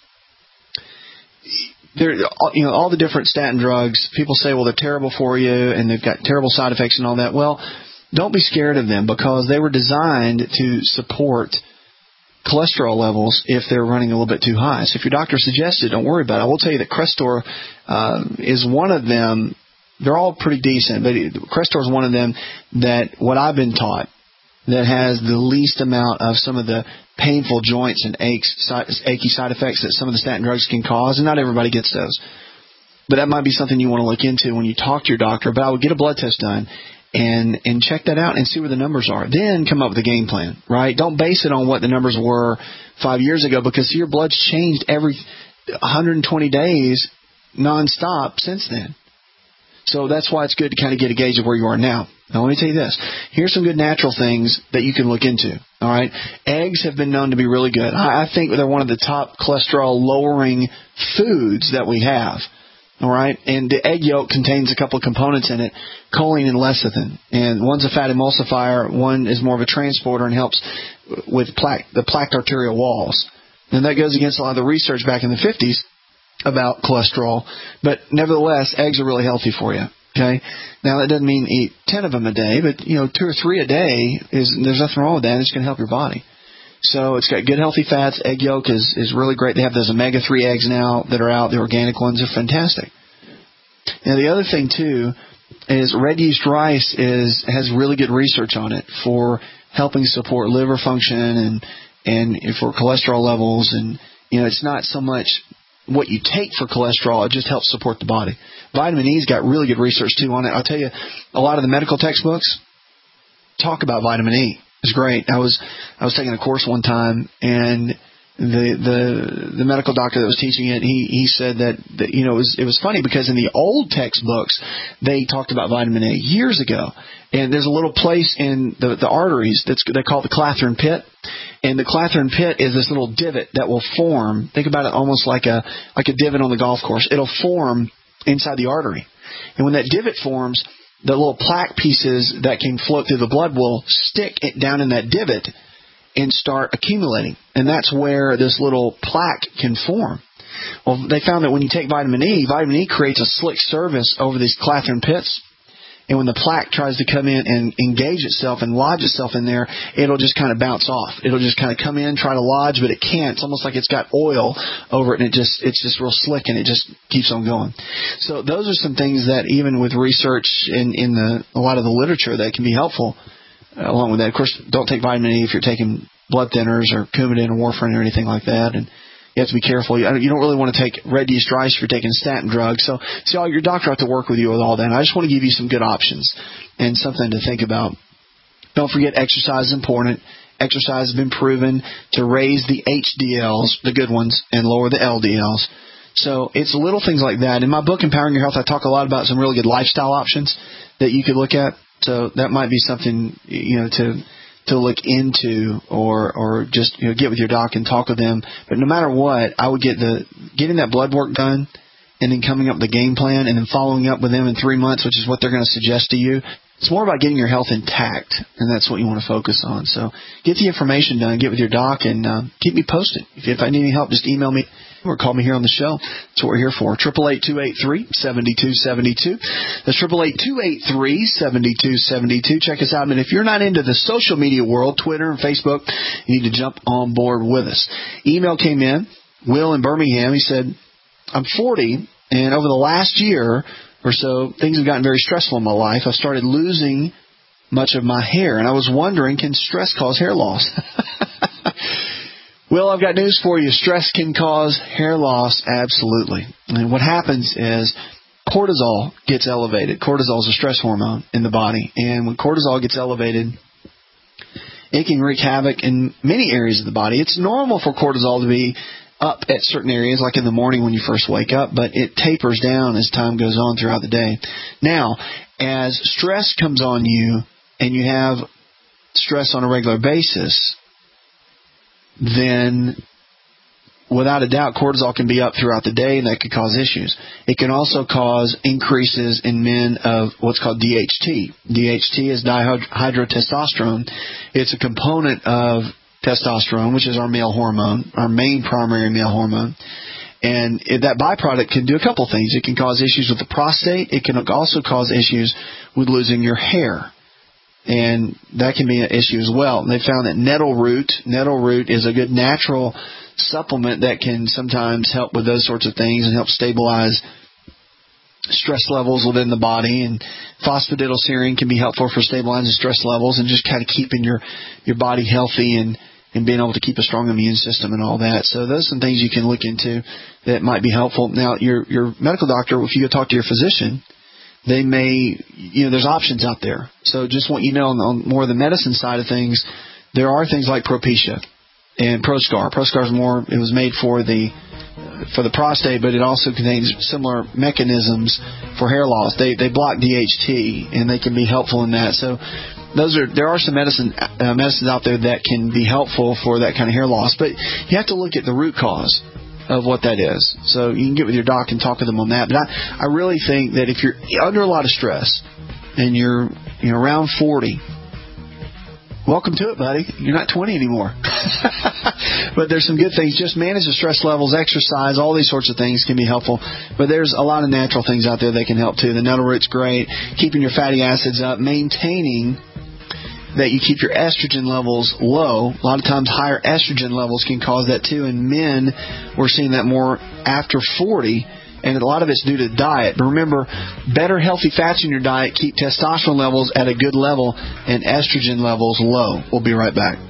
there, you know, all the different statin drugs, people say, well, they're terrible for you and they've got terrible side effects and all that. Well, don't be scared of them because they were designed to support cholesterol levels if they're running a little bit too high. So if your doctor suggests it, don't worry about it. I will tell you that Crestor uh, is one of them. They're all pretty decent, but Crestor is one of them that what I've been taught that has the least amount of some of the painful joints and aches, achy side effects that some of the statin drugs can cause, and not everybody gets those. But that might be something you want to look into when you talk to your doctor. But I would get a blood test done and and check that out and see where the numbers are. Then come up with a game plan, right? Don't base it on what the numbers were five years ago because your blood's changed every one hundred twenty days nonstop since then. So that's why it's good to kind of get a gauge of where you are now. Now, let me tell you this. Here's some good natural things that you can look into, all right? Eggs have been known to be really good. I, I think they're one of the top cholesterol-lowering foods that we have, all right? And the egg yolk contains a couple of components in it, choline and lecithin. And one's a fat emulsifier. One is more of a transporter and helps with plaque, the plaqued arterial walls. And that goes against a lot of the research back in the fifties about cholesterol, but nevertheless, eggs are really healthy for you. Okay? Now, that doesn't mean eat ten of them a day, but, you know, two or three a day, is there's nothing wrong with that. It's going to help your body. So it's got good, healthy fats. Egg yolk is, is really great. They have those omega three eggs now that are out. The organic ones are fantastic. Now, the other thing, too, is red yeast rice is has really good research on it for helping support liver function and and for cholesterol levels. And, you know, it's not so much what you take for cholesterol. It just helps support the body. Vitamin E's got really good research, too, on it. I'll tell you, a lot of the medical textbooks talk about vitamin E. It's great. I was I was taking a course one time, and the the the medical doctor that was teaching it, he he said that, that you know it was it was funny because in the old textbooks they talked about vitamin A years ago, and there's a little place in the the arteries that's they call it the Clathrin pit, and the Clathrin pit is this little divot that will form. Think about it almost like a like a divot on the golf course. It'll form inside the artery, and when that divot forms, the little plaque pieces that can float through the blood will stick it down in that divot and start accumulating. And that's where this little plaque can form. Well, they found that when you take vitamin E, vitamin E creates a slick surface over these Clathrin pits. And when the plaque tries to come in and engage itself and lodge itself in there, it'll just kind of bounce off. It'll just kind of come in, try to lodge, but it can't. It's almost like it's got oil over it, and it just it's just real slick, and it just keeps on going. So those are some things that even with research in, in the a lot of the literature that can be helpful uh, along with that. Of course, don't take vitamin E if you're taking blood thinners or Coumadin or warfarin or anything like that. And you have to be careful. You don't really want to take red yeast rice if you're taking statin drugs. So, see, all your doctor will have to work with you with all that. And I just want to give you some good options and something to think about. Don't forget, exercise is important. Exercise has been proven to raise the H D Ls, the good ones, and lower the L D Ls. So it's little things like that. In my book, Empowering Your Health, I talk a lot about some really good lifestyle options that you could look at. So that might be something, you know, to to look into, or or just, you know, get with your doc and talk with them. But no matter what, I would get the getting that blood work done, and then coming up with a game plan, and then following up with them in three months, which is what they're going to suggest to you. It's more about getting your health intact, and that's what you want to focus on. So get the information done, get with your doc, and uh, keep me posted. If, if I need any help, just email me or call me here on the show. That's what we're here for. eight eight eight, two eight three, seven two seven two. That's eight eight eight, two eight three, seven two seven two. Check us out. And if you're not into the social media world, Twitter and Facebook, you need to jump on board with us. Email came in. Will in Birmingham, he said, I'm forty, and over the last year or so, things have gotten very stressful in my life. I started losing much of my hair, and I was wondering, can stress cause hair loss? Well, I've got news for you. Stress can cause hair loss, absolutely. And what happens is cortisol gets elevated. Cortisol is a stress hormone in the body, and when cortisol gets elevated, it can wreak havoc in many areas of the body. It's normal for cortisol to be up at certain areas, like in the morning when you first wake up, but it tapers down as time goes on throughout the day. Now, as stress comes on you and you have stress on a regular basis, then without a doubt cortisol can be up throughout the day, and that could cause issues. It can also cause increases in men of what's called D H T. D H T is dihydrotestosterone. It's a component of testosterone, which is our male hormone, our main primary male hormone. And that byproduct can do a couple things. It can cause issues with the prostate. It can also cause issues with losing your hair. And that can be an issue as well. And they found that nettle root, nettle root is a good natural supplement that can sometimes help with those sorts of things and help stabilize stress levels within the body. And phosphatidylserine can be helpful for stabilizing stress levels and just kind of keeping your, your body healthy and, and being able to keep a strong immune system and all that. So those are some things you can look into that might be helpful. Now, your your medical doctor, if you go talk to your physician, they may, you know, there's options out there. So just want you to know on, on more of the medicine side of things, there are things like Propecia and Proscar. Proscar is more, it was made for the for the prostate, but it also contains similar mechanisms for hair loss. They they block D H T, and they can be helpful in that. So those are there are some medicine uh, medicines out there that can be helpful for that kind of hair loss, but you have to look at the root cause of what that is. So you can get with your doc and talk to them on that. But I, I really think that if you're under a lot of stress and you're you know around forty, welcome to it, buddy. You're not twenty anymore. But there's some good things. Just manage the stress levels, exercise, all these sorts of things can be helpful. But there's a lot of natural things out there that can help, too. The nettle root's great. Keeping your fatty acids up. Maintaining that you keep your estrogen levels low. A lot of times higher estrogen levels can cause that, too. In men, we're seeing that more after forty. And a lot of it's due to diet. But remember, better healthy fats in your diet keep testosterone levels at a good level and estrogen levels low. We'll be right back.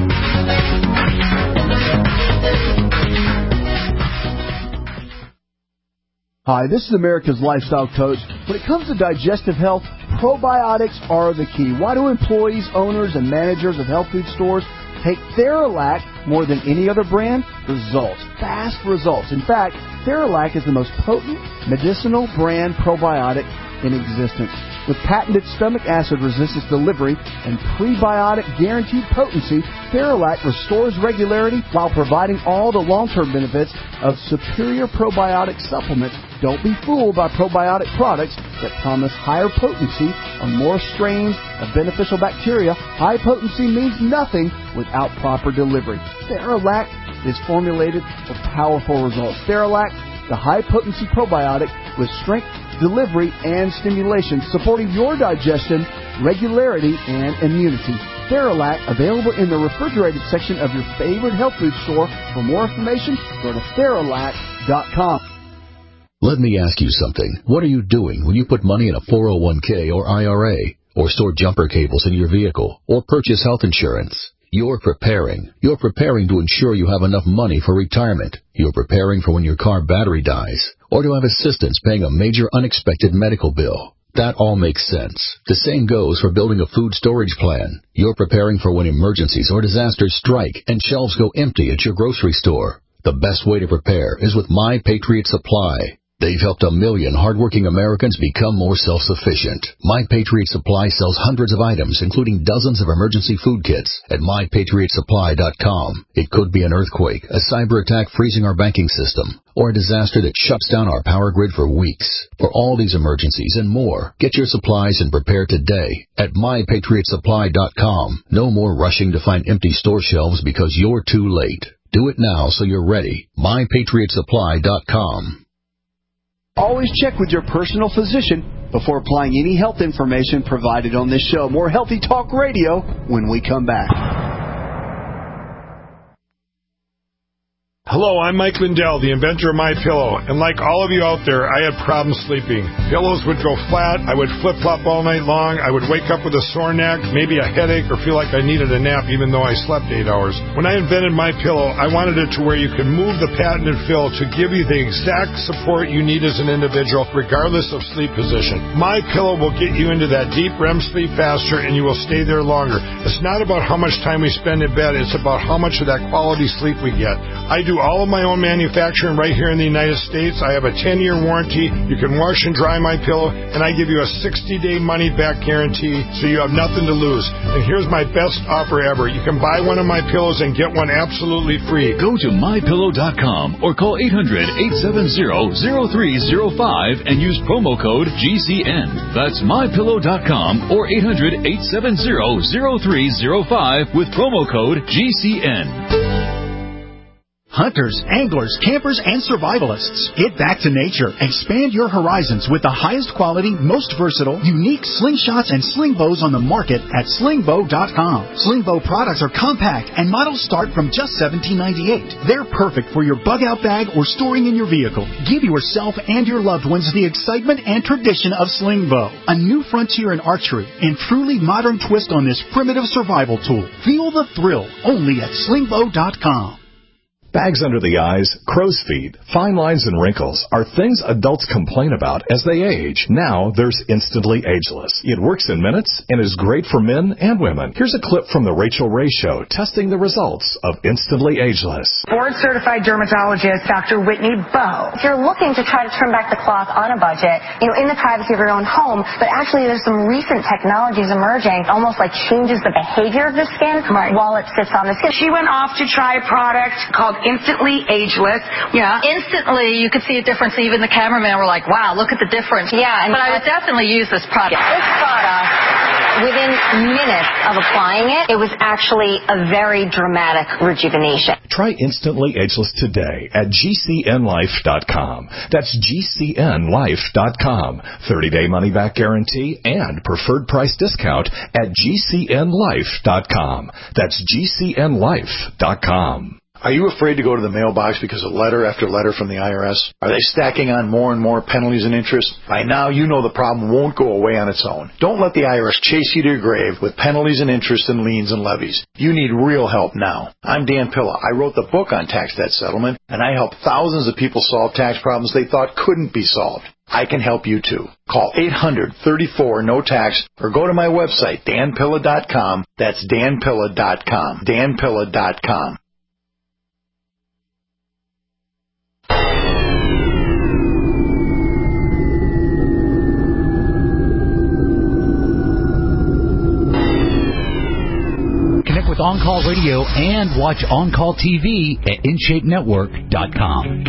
Hi, this is America's Lifestyle Coach. When it comes to digestive health, probiotics are the key. Why do employees, owners, and managers of health food stores take Theralac more than any other brand? Results. Fast results. In fact, Theralac is the most potent medicinal brand probiotic in existence. With patented stomach acid resistance delivery and prebiotic guaranteed potency, Theralac restores regularity while providing all the long-term benefits of superior probiotic supplements. Don't be fooled by probiotic products that promise higher potency on more strains of beneficial bacteria. High potency means nothing without proper delivery. Theralac is formulated for powerful results. Theralac, the high-potency probiotic with strength, delivery, and stimulation, supporting your digestion, regularity, and immunity. Theralac, available in the refrigerated section of your favorite health food store. For more information, go to Theralac dot com. Let me ask you something. What are you doing when you put money in a four oh one k or I R A, or store jumper cables in your vehicle, or purchase health insurance? You're preparing. You're preparing to ensure you have enough money for retirement. You're preparing for when your car battery dies, or to have assistance paying a major unexpected medical bill. That all makes sense. The same goes for building a food storage plan. You're preparing for when emergencies or disasters strike and shelves go empty at your grocery store. The best way to prepare is with My Patriot Supply. They've helped a million hardworking Americans become more self-sufficient. My Patriot Supply sells hundreds of items, including dozens of emergency food kits, at my patriot supply dot com. It could be an earthquake, a cyber attack freezing our banking system, or a disaster that shuts down our power grid for weeks. For all these emergencies and more, get your supplies and prepare today at my patriot supply dot com. No more rushing to find empty store shelves because you're too late. Do it now so you're ready. my patriot supply dot com. Always check with your personal physician before applying any health information provided on this show. More Healthy Talk Radio when we come back. Hello, I'm Mike Lindell, the inventor of MyPillow, and like all of you out there, I had problems sleeping. Pillows would go flat, I would flip-flop all night long, I would wake up with a sore neck, maybe a headache, or feel like I needed a nap even though I slept eight hours. When I invented MyPillow, I wanted it to where you could move the patented fill to give you the exact support you need as an individual, regardless of sleep position. MyPillow will get you into that deep R E M sleep faster, and you will stay there longer. It's not about how much time we spend in bed, it's about how much of that quality sleep we get. I do all of my own manufacturing right here in the United States. I have a ten-year warranty. You can wash and dry my pillow, and I give you a sixty-day money-back guarantee, so you have nothing to lose. And here's my best offer ever. You can buy one of my pillows and get one absolutely free. Go to my pillow dot com or call eight hundred, eight seven zero, zero three zero five and use promo code G C N. That's my pillow dot com or eight hundred, eight seven zero, zero three zero five with promo code G C N. Hunters, anglers, campers, and survivalists. Get back to nature. Expand your horizons with the highest quality, most versatile, unique slingshots and sling bows on the market at sling bow dot com. Sling bow products are compact and models start from just seventeen ninety-eight. They're perfect for your bug out bag or storing in your vehicle. Give yourself and your loved ones the excitement and tradition of sling bow. A new frontier in archery and truly modern twist on this primitive survival tool. Feel the thrill only at sling bow dot com. Bags under the eyes, crow's feet, fine lines, and wrinkles are things adults complain about as they age. Now there's Instantly Ageless. It works in minutes and is great for men and women. Here's a clip from the Rachel Ray Show testing the results of Instantly Ageless. Board-certified dermatologist Doctor Whitney Bowe. If you're looking to try to turn back the clock on a budget, you know, in the privacy of your own home, but actually there's some recent technologies emerging, almost like changes the behavior of the skin right. while it sits on the skin. She went off to try a product called Instantly Ageless. Yeah. Instantly, you could see a difference. Even the cameraman were like, wow, look at the difference. Yeah. And but I would definitely use this product. This product within minutes of applying it, it was actually a very dramatic rejuvenation. Try Instantly Ageless today at G C N life dot com. That's G C N life dot com. thirty-day money-back guarantee and preferred price discount at G C N life dot com. That's G C N life dot com. Are you afraid to go to the mailbox because of letter after letter from the I R S? Are they stacking on more and more penalties and interest? By now, you know the problem won't go away on its own. Don't let the I R S chase you to your grave with penalties and interest and liens and levies. You need real help now. I'm Dan Pilla. I wrote the book on tax debt settlement, and I help thousands of people solve tax problems they thought couldn't be solved. I can help you too. Call eight hundred, thirty-four, no tax or go to my website, dan pilla dot com. That's dan pilla dot com. dan pilla dot com. Connect with On Call Radio and watch On Call T V at in shape network dot com.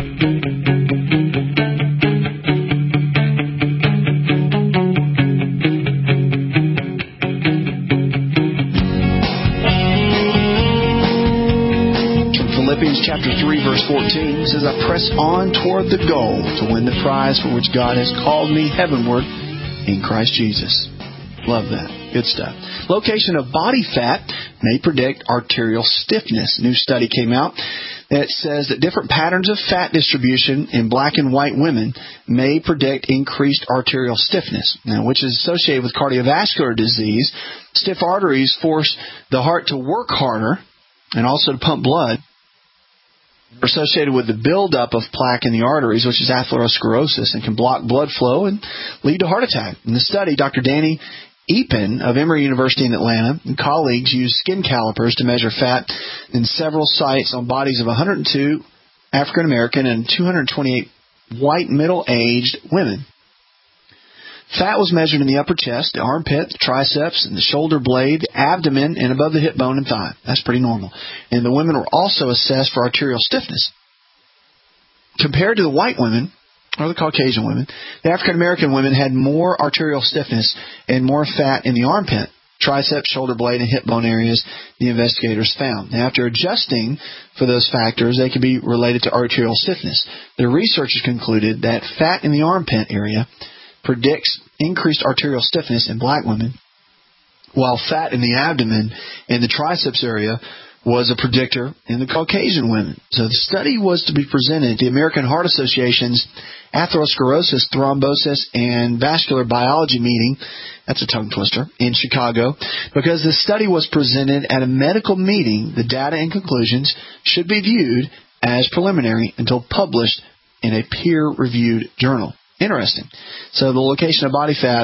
Philippians chapter three, verse fourteen says, I press on toward the goal to win the prize for which God has called me heavenward in Christ Jesus. Love that. Good stuff. Location of body fat may predict arterial stiffness. A new study came out that says that different patterns of fat distribution in black and white women may predict increased arterial stiffness, now, which is associated with cardiovascular disease. Stiff arteries force the heart to work harder and also to pump blood. Are associated with the buildup of plaque in the arteries, which is atherosclerosis, and can block blood flow and lead to heart attack. In the study, Doctor Danny Epen of Emory University in Atlanta and colleagues used skin calipers to measure fat in several sites on bodies of one hundred two African American and two hundred twenty-eight white middle-aged women. Fat was measured in the upper chest, the armpit, the triceps, and the shoulder blade, the abdomen, and above the hip bone and thigh. That's pretty normal. And the women were also assessed for arterial stiffness. Compared to the white women, or the Caucasian women, the African American women had more arterial stiffness and more fat in the armpit, triceps, shoulder blade, and hip bone areas, the investigators found. Now, after adjusting for those factors, they could be related to arterial stiffness. The researchers concluded that fat in the armpit area predicts increased arterial stiffness in black women, while fat in the abdomen and the triceps area was a predictor in the Caucasian women. So the study was to be presented at the American Heart Association's Atherosclerosis, Thrombosis, and Vascular Biology meeting, that's a tongue twister, in Chicago. Because the study was presented at a medical meeting, the data and conclusions should be viewed as preliminary until published in a peer-reviewed journal. Interesting. So the location of body fat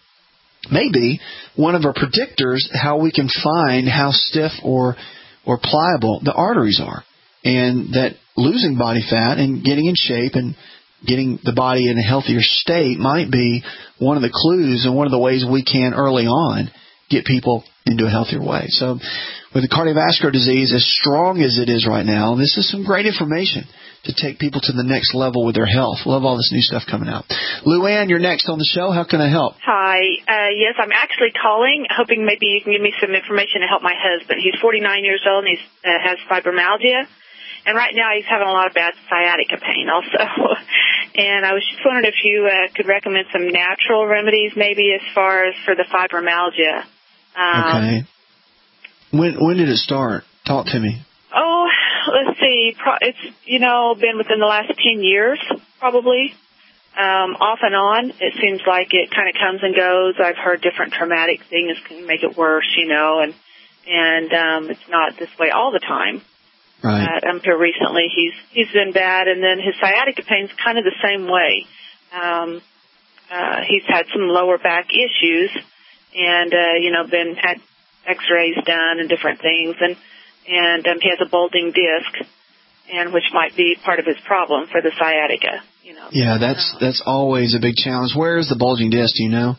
may be one of our predictors how we can find how stiff or or pliable the arteries are. And that losing body fat and getting in shape and getting the body in a healthier state might be one of the clues and one of the ways we can early on get people into a healthier way. So with the cardiovascular disease as strong as it is right now, this is some great information to take people to the next level with their health. Love all this new stuff coming out. Luann, you're next on the show. How can I help? Hi. Uh, yes, I'm actually calling, hoping maybe you can give me some information to help my husband. He's forty-nine years old and he uh, has fibromyalgia. And right now he's having a lot of bad sciatica pain also. And I was just wondering if you uh, could recommend some natural remedies maybe as far as for the fibromyalgia. Um, okay. When when did it start? Talk to me. Oh, let's see. It's, you know, been within the last ten years, probably. Um, off and on, it seems like it kind of comes and goes. I've heard different traumatic things can make it worse, you know, and and um, it's not this way all the time. Right. Uh, until recently, he's he's been bad, and then his sciatica pain's kind of the same way. Um, uh, he's had some lower back issues, and uh, you know, been had X-rays done and different things, and. And um, he has a bulging disc, and which might be part of his problem for the sciatica. You know. Yeah, that's that's always a big challenge. Where is the bulging disc? Do you know?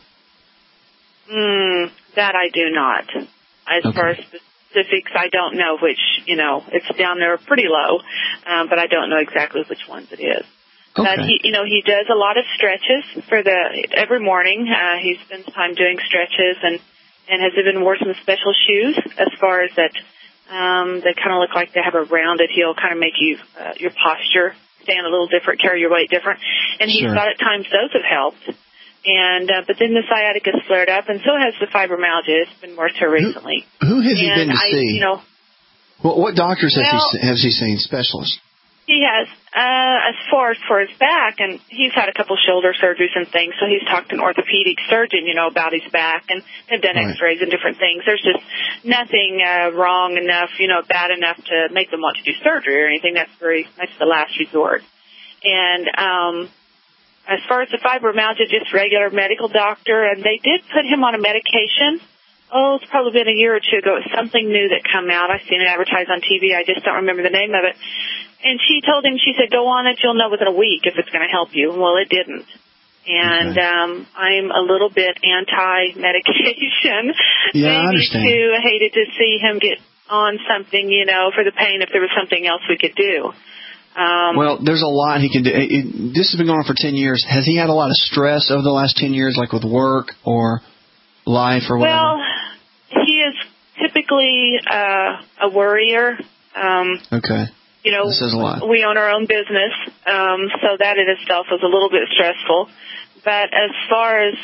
Mm, that I do not. As okay. far as specifics, I don't know which. You know, it's down there pretty low, um, but I don't know exactly which ones it is. Okay. But he, you know, he does a lot of stretches for the every morning. Uh, he spends time doing stretches and. And has there been worn some special shoes as far as that um, they kind of look like they have a rounded heel, kind of make you uh, your posture stand a little different, carry your weight different. And he Sure. thought at times those have helped. And uh, but then the sciatica flared up, and so has the fibromyalgia. It's been worse here recently. Who has he and been to I, see? You know, What, what doctors has Well- he has he seen? Specialists? he has, uh, as far as for his back, and he's had a couple shoulder surgeries and things, so he's talked to an orthopedic surgeon, you know, about his back, and they've done Right. x-rays and different things. There's just nothing uh, wrong enough, you know, bad enough to make them want to do surgery or anything. That's very, that's the last resort. And um, as far as the fibromyalgia, just regular medical doctor, and they did put him on a medication. Oh, it's probably been a year or two ago. It's something new that come out. I've seen it advertised on T V. I just don't remember the name of it. And she told him, she said, go on it. You'll know within a week if it's going to help you. Well, it didn't. And Okay. um, I'm a little bit anti-medication. Yeah, I Maybe understand. too. I hated to see him get on something, you know, for the pain if there was something else we could do. Um, Well, there's a lot he can do. It, it, this has been going on for ten years. Has he had a lot of stress over the last ten years, like with work or life or whatever? Well, he is typically uh, a worrier. Um, okay. You know, That says a lot. we own our own business, um, so that in itself was a little bit stressful. But as far as,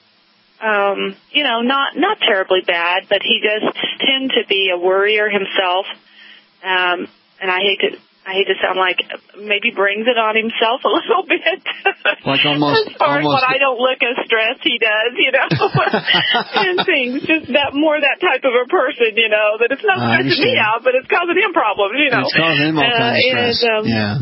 um, you know, not not terribly bad, but he does tend to be a worrier himself. Um, and I hate to I hate to sound like maybe brings it on himself a little bit. Like almost, as far almost. as when I don't look as stressed, he does, you know, and things. Just that more that type of a person, you know, that it's not I stressing me understand. out, but it's causing him problems, you know. It's causing him all Uh, kinds of stress. and, um, yeah.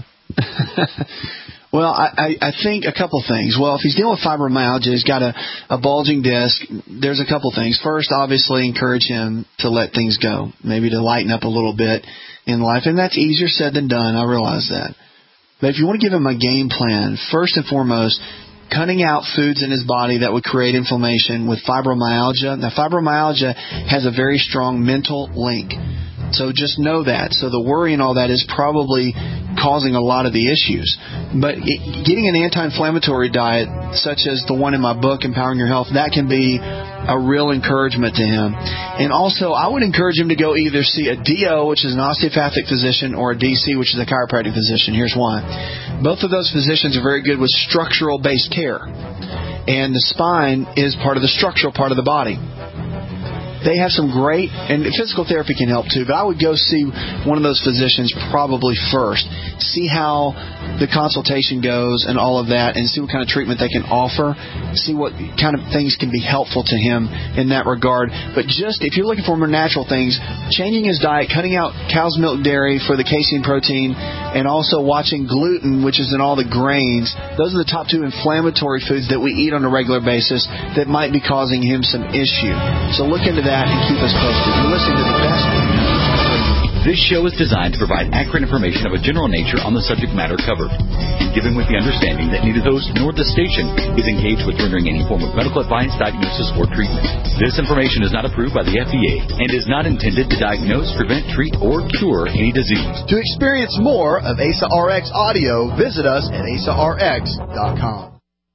Well, I, I, I think a couple things. Well, if he's dealing with fibromyalgia, he's got a, a bulging disc, there's a couple things. First, obviously, encourage him to let things go, maybe to lighten up a little bit in life. And that's easier said than done. I realize that. But if you want to give him a game plan, first and foremost, cutting out foods in his body that would create inflammation with fibromyalgia. Now, fibromyalgia has a very strong mental link. So just know that. So the worry and all that is probably causing a lot of the issues. But it, getting an anti-inflammatory diet, such as the one in my book, Empowering Your Health, that can be a real encouragement to him. And also, I would encourage him to go either see a D O, which is an osteopathic physician, or a D C, which is a chiropractic physician. Here's why. Both of those physicians are very good with structural-based care. And the spine is part of the structural part of the body. They have some great, and physical therapy can help too, but I would go see one of those physicians probably first. See how the consultation goes and all of that, and see what kind of treatment they can offer. See what kind of things can be helpful to him in that regard. But just, if you're looking for more natural things, changing his diet, cutting out cow's milk dairy for the casein protein, and also watching gluten, which is in all the grains, those are the top two inflammatory foods that we eat on a regular basis that might be causing him some issue. So look into that and keep us posted. You're listening to the best. This show is designed to provide accurate information of a general nature on the subject matter covered, given with the understanding that neither the host nor the station is engaged with rendering any form of medical advice, diagnosis, or treatment. This information is not approved by the F D A and is not intended to diagnose, prevent, treat, or cure any disease. To experience more of A S A R X audio, visit us at A S A R X dot com.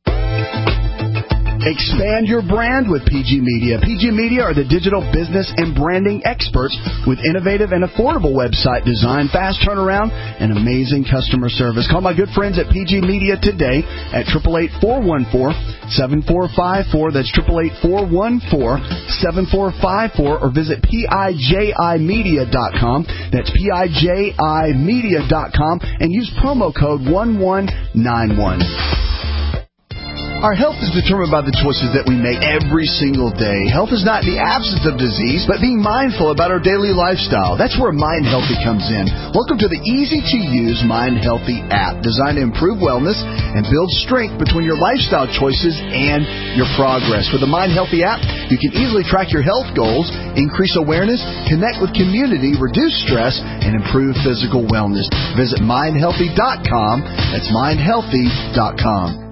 Expand your brand with P G Media. P G Media are the digital business and branding experts with innovative and affordable website design, fast turnaround, and amazing customer service. Call my good friends at P G Media today at eight eight eight, four one four, seven four five four. That's eight eight eight, four one four, seven four five four, or visit P I J I media dot com. That's P I J I media dot com and use promo code one one nine one. Our health is determined by the choices that we make every single day. Health is not the absence of disease, but being mindful about our daily lifestyle. That's where Mind Healthy comes in. Welcome to the easy-to-use Mind Healthy app, designed to improve wellness and build strength between your lifestyle choices and your progress. With the Mind Healthy app, you can easily track your health goals, increase awareness, connect with community, reduce stress, and improve physical wellness. Visit mind healthy dot com. That's mind healthy dot com.